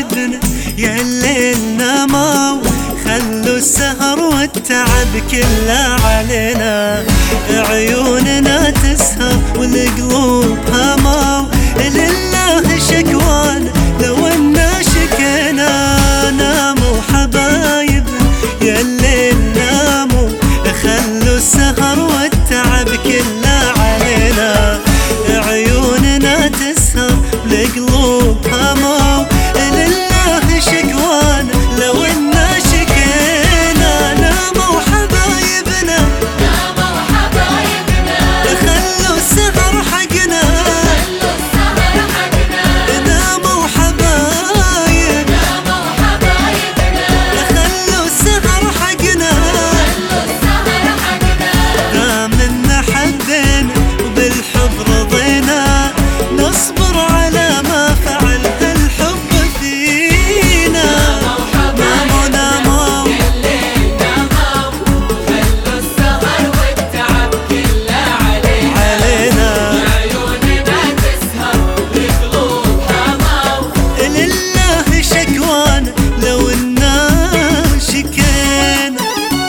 حبايبنا يا الليل ناموا، خلوا السهر والتعب كله علينا. عيوننا تسهر والقلوب هموا، لله شكوانا لو انا شكينا. ناموا حبايبنا يا الليل ناموا، خلوا السهر والتعب كله علينا. عيوننا تسهر والقلوب هموا، لله شكوانا لو انا شكينا. ناموا حبايبنا خلوا السهر حقنا، ناموا حبايبنا خلوا السهر حقنا. دامنا حبينا وبالحب رضينا، نصبر على ما فعل هالحب فينا. ناموا ناموا خلوا السهر والتعب كله علينا. عيوننا تسهر والقلوب هموا، لله شكوانا لو انا شكينا.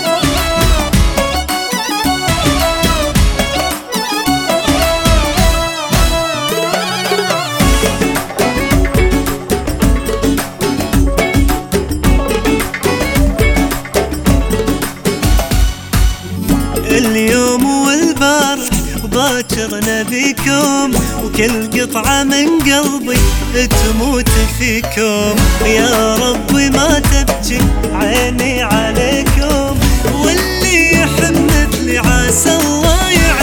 اليوم والبارح وباكر نبيكم، وكل قطعة من قلبي تموت فيكم. يا ربي ما تبكي عيني عليكم، واللي يحب مثلي عسى الله يعينكم.